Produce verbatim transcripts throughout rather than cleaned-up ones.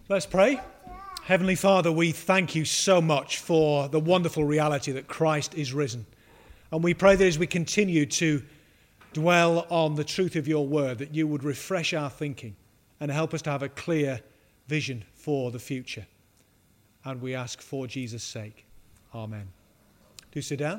Let's pray. Heavenly Father, we thank you so much for the wonderful reality that Christ is risen. And we pray that as we continue to dwell on the truth of your word, that you would refresh our thinking and help us to have a clear vision for the future. And we ask for Jesus' sake. Amen. Do sit down.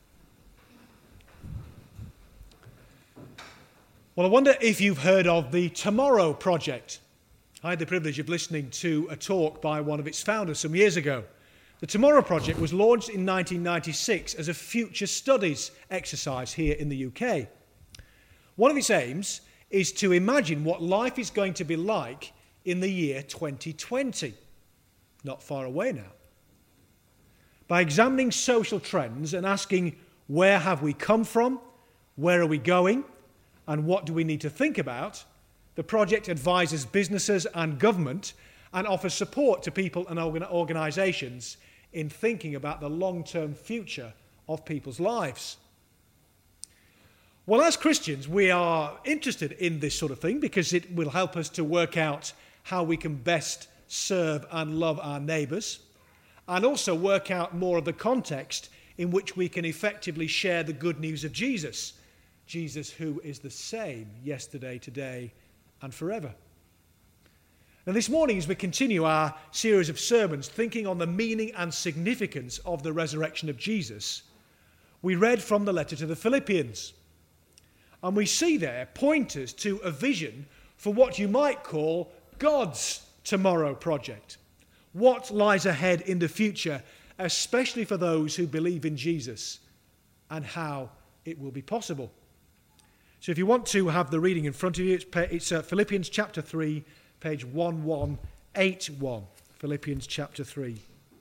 Well, I wonder if you've heard of the Tomorrow Project. I had the privilege of listening to a talk by one of its founders some years ago. The Tomorrow Project was launched in nineteen ninety-six as a future studies exercise here in the U K. One of its aims is to imagine what life is going to be like in the year twenty twenty. Not far away now. By examining social trends and asking where have we come from, where are we going, and what do we need to think about, the project advises businesses and government and offers support to people and organisations in thinking about the long-term future of people's lives. Well, as Christians, we are interested in this sort of thing because it will help us to work out how we can best serve and love our neighbours, and also work out more of the context in which we can effectively share the good news of Jesus. Jesus who is the same yesterday, today, and forever. Now this morning, as we continue our series of sermons thinking on the meaning and significance of the resurrection of Jesus, we read from the letter to the Philippians. And we see there pointers to a vision for what you might call God's Tomorrow Project. What lies ahead in the future, especially for those who believe in Jesus, and how it will be possible. So if you want to have the reading in front of you, it's, it's uh, Philippians chapter three, page eleven eighty-one. Philippians chapter three.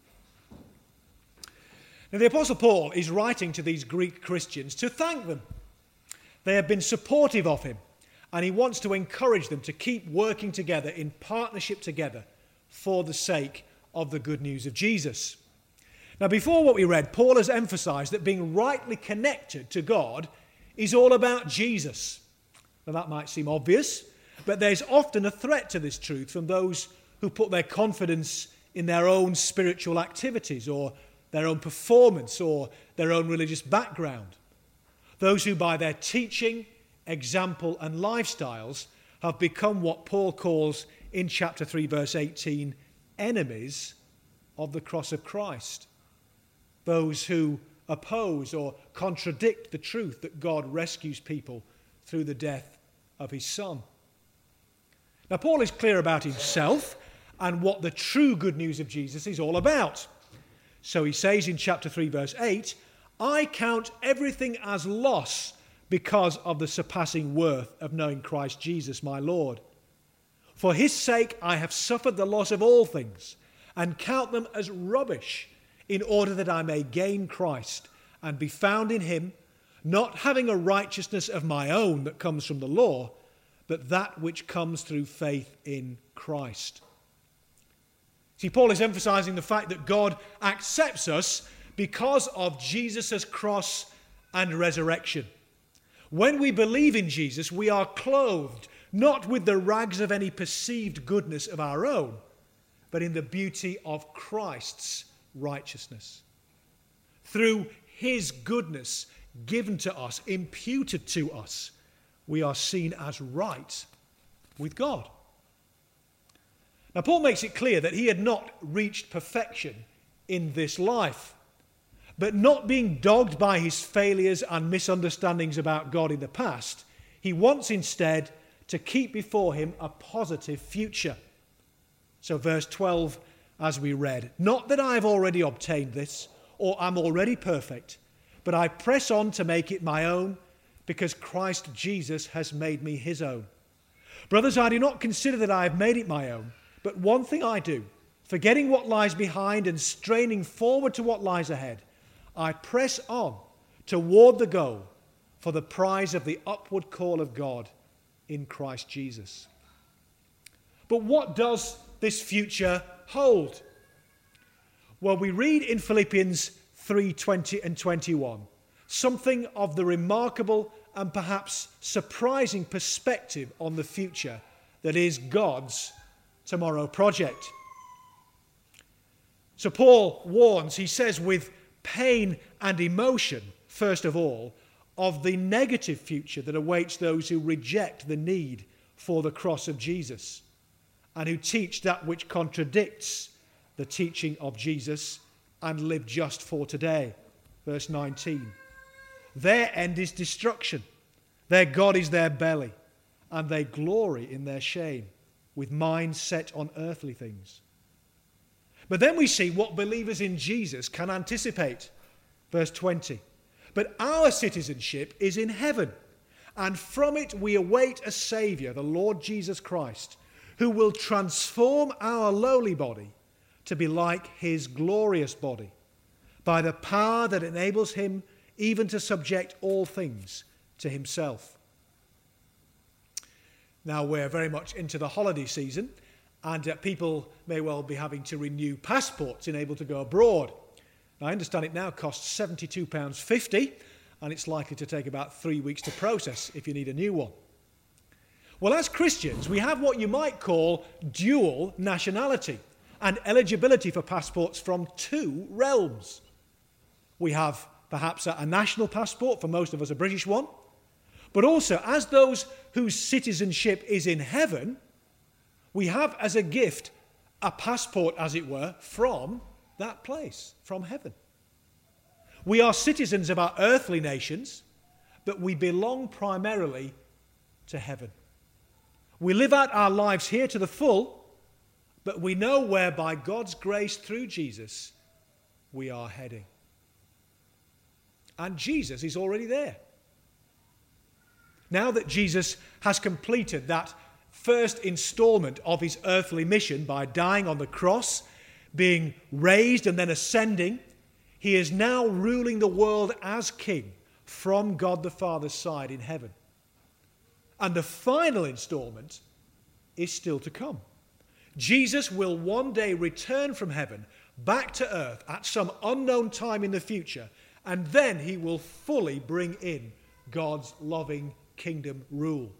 Now the Apostle Paul is writing to these Greek Christians to thank them. They have been supportive of him, and he wants to encourage them to keep working together in partnership together for the sake of the good news of Jesus. Now before what we read, Paul has emphasized that being rightly connected to God is all about Jesus. Now that might seem obvious, but there's often a threat to this truth from those who put their confidence in their own spiritual activities or their own performance or their own religious background. Those who by their teaching, example and lifestyles have become what Paul calls in chapter three verse eighteen, enemies of the cross of Christ. Those who oppose or contradict the truth that God rescues people through the death of his Son. Now, Paul is clear about himself and what the true good news of Jesus is all about. So he says in chapter three, verse eight, I count everything as loss because of the surpassing worth of knowing Christ Jesus, my Lord. For his sake I have suffered the loss of all things and count them as rubbish, in order that I may gain Christ and be found in him, not having a righteousness of my own that comes from the law, but that which comes through faith in Christ. See, Paul is emphasizing the fact that God accepts us because of Jesus' cross and resurrection. When we believe in Jesus, we are clothed not with the rags of any perceived goodness of our own, but in the beauty of Christ's righteousness. Through his goodness given to us, imputed to us, we are seen as right with God. Now, Paul makes it clear that he had not reached perfection in this life, but not being dogged by his failures and misunderstandings about God in the past, he wants instead to keep before him a positive future. So verse twelve, as we read, not that I have already obtained this, or am already perfect, but I press on to make it my own, because Christ Jesus has made me his own. Brothers, I do not consider that I have made it my own, but one thing I do, forgetting what lies behind and straining forward to what lies ahead, I press on toward the goal for the prize of the upward call of God in Christ Jesus. But what does this future hold? Well, we read in Philippians three twenty and twenty-one something of the remarkable and perhaps surprising perspective on the future that is God's tomorrow project. So Paul warns, he says with pain and emotion, first of all, of the negative future that awaits those who reject the need for the cross of Jesus and who teach that which contradicts the teaching of Jesus and live just for today. Verse nineteen. Their end is destruction. Their God is their belly, and they glory in their shame, with minds set on earthly things. But then we see what believers in Jesus can anticipate. Verse twenty. But our citizenship is in heaven, and from it we await a Saviour, the Lord Jesus Christ, who will transform our lowly body to be like his glorious body, by the power that enables him even to subject all things to himself. Now we're very much into the holiday season, and uh, people may well be having to renew passports in able to go abroad. Now, I understand it now costs seventy-two pounds fifty, and it's likely to take about three weeks to process if you need a new one. Well, as Christians, we have what you might call dual nationality and eligibility for passports from two realms. We have perhaps a national passport, for most of us a British one, but also as those whose citizenship is in heaven, we have as a gift a passport, as it were, from that place, from heaven. We are citizens of our earthly nations, but we belong primarily to heaven. We live out our lives here to the full, but we know where by God's grace through Jesus we are heading. And Jesus is already there. Now that Jesus has completed that first installment of his earthly mission by dying on the cross, being raised and then ascending, he is now ruling the world as king from God the Father's side in heaven. And the final installment is still to come. Jesus will one day return from heaven back to earth at some unknown time in the future, and then he will fully bring in God's loving kingdom rule.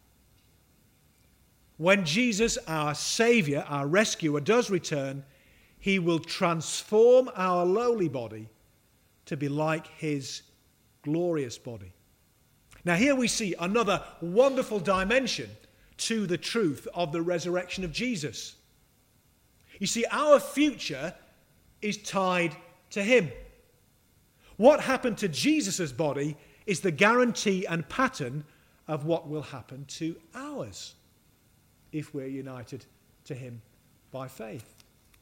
When Jesus, our Saviour, our rescuer, does return, he will transform our lowly body to be like his glorious body. Now here we see another wonderful dimension to the truth of the resurrection of Jesus. You see, our future is tied to him. What happened to Jesus' body is the guarantee and pattern of what will happen to ours if we're united to him by faith.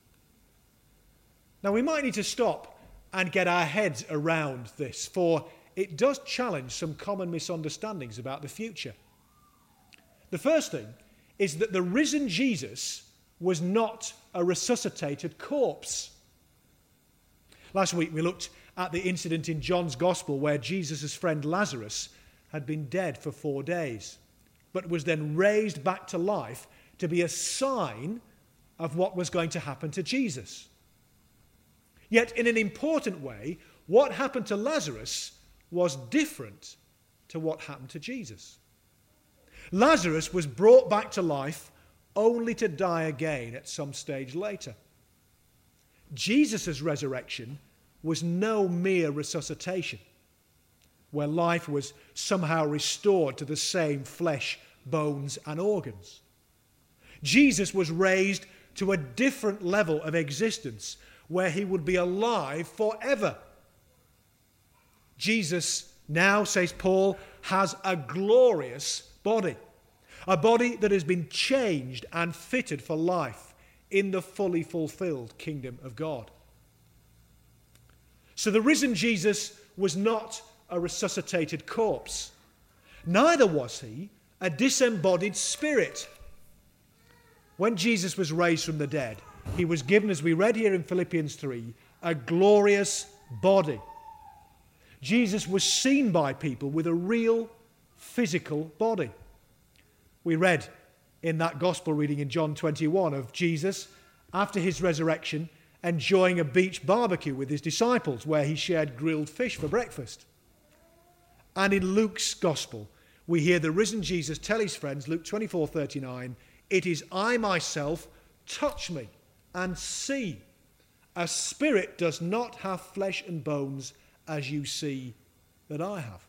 Now we might need to stop and get our heads around this, for it does challenge some common misunderstandings about the future. The first thing is that the risen Jesus was not a resuscitated corpse. Last week we looked at the incident in John's Gospel where Jesus' friend Lazarus had been dead for four days, but was then raised back to life to be a sign of what was going to happen to Jesus. Yet in an important way, what happened to Lazarus was different to what happened to Jesus. Lazarus was brought back to life only to die again at some stage later. Jesus' resurrection was no mere resuscitation, where life was somehow restored to the same flesh, bones, and organs. Jesus was raised to a different level of existence, where he would be alive forever. Jesus now, says Paul, has a glorious body, a body that has been changed and fitted for life in the fully fulfilled kingdom of God. So the risen Jesus was not a resuscitated corpse. Neither was he a disembodied spirit. When Jesus was raised from the dead, he was given, as we read here in Philippians three, a glorious body. Jesus was seen by people with a real physical body. We read in that gospel reading in John twenty-one of Jesus, after his resurrection, enjoying a beach barbecue with his disciples where he shared grilled fish for breakfast. And in Luke's gospel, we hear the risen Jesus tell his friends, Luke twenty-four thirty-nine, "It is I myself touch me and see. A spirit does not have flesh and bones as you see that I have.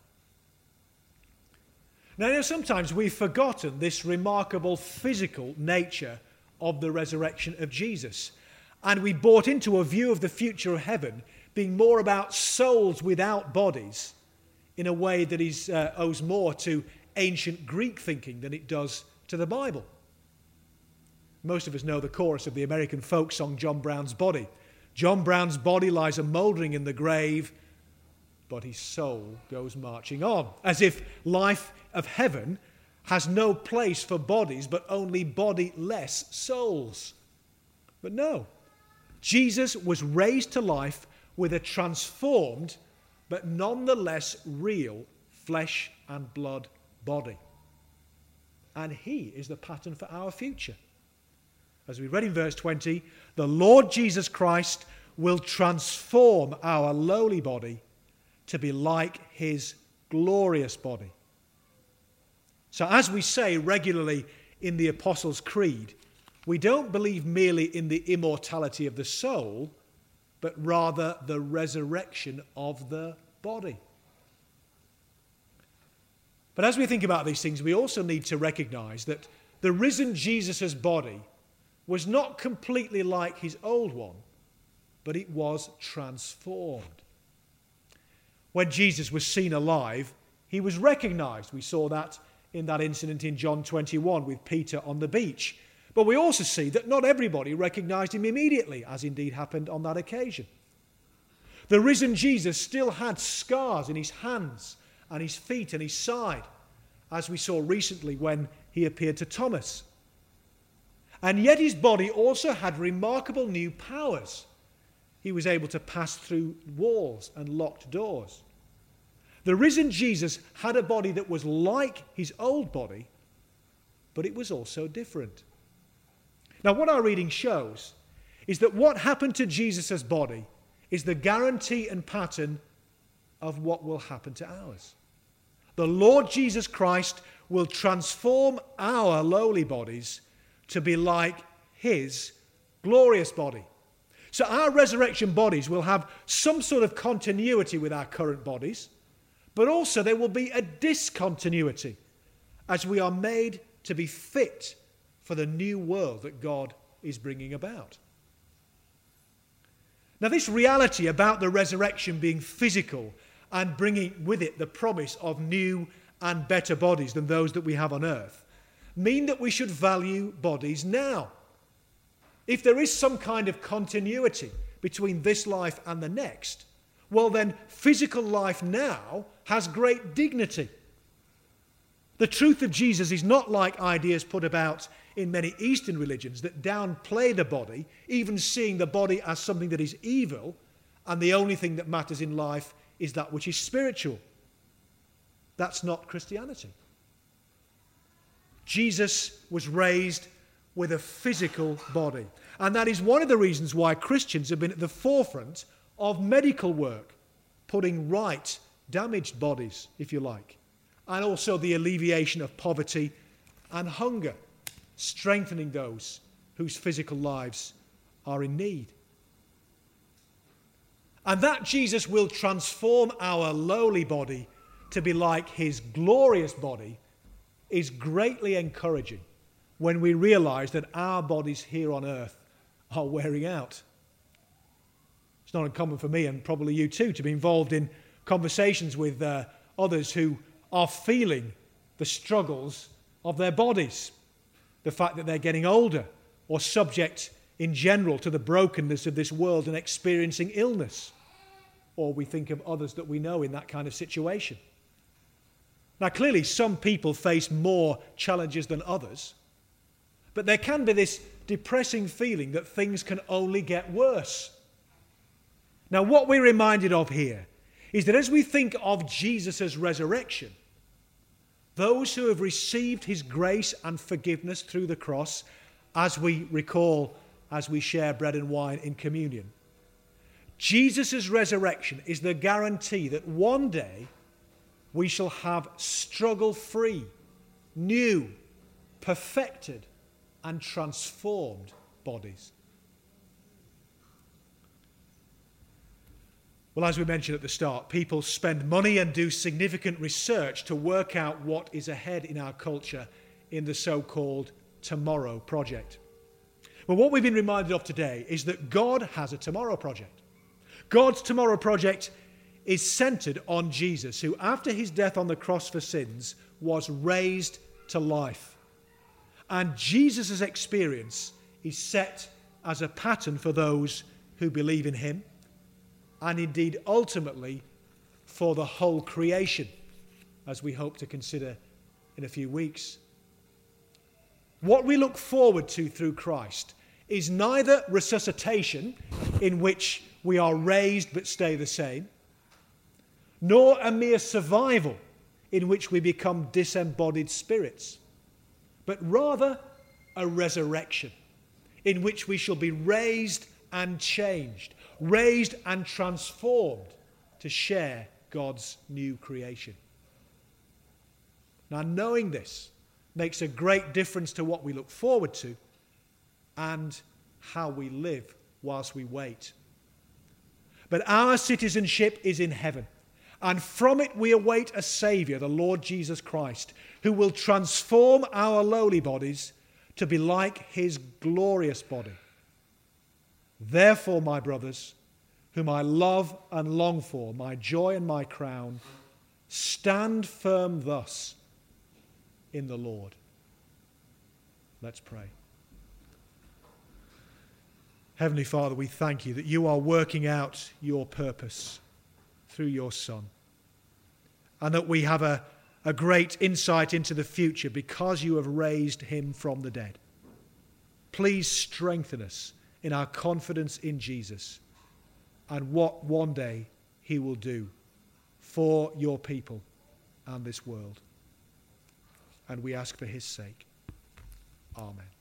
Now, you know, sometimes we've forgotten this remarkable physical nature of the resurrection of Jesus. And we bought into a view of the future of heaven being more about souls without bodies in a way that is, uh, owes more to ancient Greek thinking than it does to the Bible. Most of us know the chorus of the American folk song, John Brown's Body. John Brown's body lies a mouldering in the grave, but his soul goes marching on. As if life of heaven has no place for bodies, but only bodiless souls. But no, Jesus was raised to life with a transformed, but nonetheless real, flesh and blood body. And he is the pattern for our future. As we read in verse twenty, the Lord Jesus Christ will transform our lowly body to be like his glorious body. So as we say regularly in the Apostles' Creed, we don't believe merely in the immortality of the soul, but rather the resurrection of the body. But as we think about these things, we also need to recognize that the risen Jesus' body was not completely like his old one, but it was transformed. When Jesus was seen alive, he was recognized. We saw that in that incident in John twenty-one with Peter on the beach. But we also see that not everybody recognized him immediately, as indeed happened on that occasion. The risen Jesus still had scars in his hands and his feet and his side, as we saw recently when he appeared to Thomas. And yet his body also had remarkable new powers. He was able to pass through walls and locked doors. The risen Jesus had a body that was like his old body, but it was also different. Now, what our reading shows is that what happened to Jesus' body is the guarantee and pattern of what will happen to ours. The Lord Jesus Christ will transform our lowly bodies to be like his glorious body. So our resurrection bodies will have some sort of continuity with our current bodies, but also there will be a discontinuity as we are made to be fit for the new world that God is bringing about. Now, this reality about the resurrection being physical and bringing with it the promise of new and better bodies than those that we have on earth mean that we should value bodies now. If there is some kind of continuity between this life and the next, well then physical life now has great dignity. The truth of Jesus is not like ideas put about in many Eastern religions that downplay the body, even seeing the body as something that is evil, and the only thing that matters in life is that which is spiritual. That's not Christianity. Jesus was raised with a physical body. And that is one of the reasons why Christians have been at the forefront of medical work, putting right damaged bodies, if you like, and also the alleviation of poverty and hunger, strengthening those whose physical lives are in need. And that Jesus will transform our lowly body to be like his glorious body is greatly encouraging when we realize that our bodies here on earth are wearing out. It's not uncommon for me, and probably you too, to be involved in conversations with uh, others who are feeling the struggles of their bodies, the fact that they're getting older, or subject in general to the brokenness of this world and experiencing illness. Or we think of others that we know in that kind of situation. Now, clearly, some people face more challenges than others, but there can be this depressing feeling that things can only get worse. Now, what we're reminded of here is that as we think of Jesus' resurrection, those who have received his grace and forgiveness through the cross, as we recall as we share bread and wine in communion, Jesus' resurrection is the guarantee that one day we shall have struggle-free, new, perfected, and transformed bodies. Well, as we mentioned at the start, people spend money and do significant research to work out what is ahead in our culture in the so-called Tomorrow Project. Well, what we've been reminded of today is that God has a Tomorrow Project. God's Tomorrow Project is centered on Jesus, who after his death on the cross for sins was raised to life. And Jesus' experience is set as a pattern for those who believe in him, and indeed ultimately for the whole creation, as we hope to consider in a few weeks. What we look forward to through Christ is neither resuscitation, in which we are raised but stay the same, nor a mere survival, in which we become disembodied spirits, but rather a resurrection, in which we shall be raised and changed, raised and transformed to share God's new creation. Now, knowing this makes a great difference to what we look forward to and how we live whilst we wait. But our citizenship is in heaven, and from it we await a Saviour, the Lord Jesus Christ, who will transform our lowly bodies to be like his glorious body. Therefore, my brothers, whom I love and long for, my joy and my crown, stand firm thus in the Lord. Let's pray. Heavenly Father, we thank you that you are working out your purpose through your Son, and that we have a, a great insight into the future because you have raised him from the dead. Please strengthen us in our confidence in Jesus and what one day he will do for your people and this world. And we ask for his sake. Amen.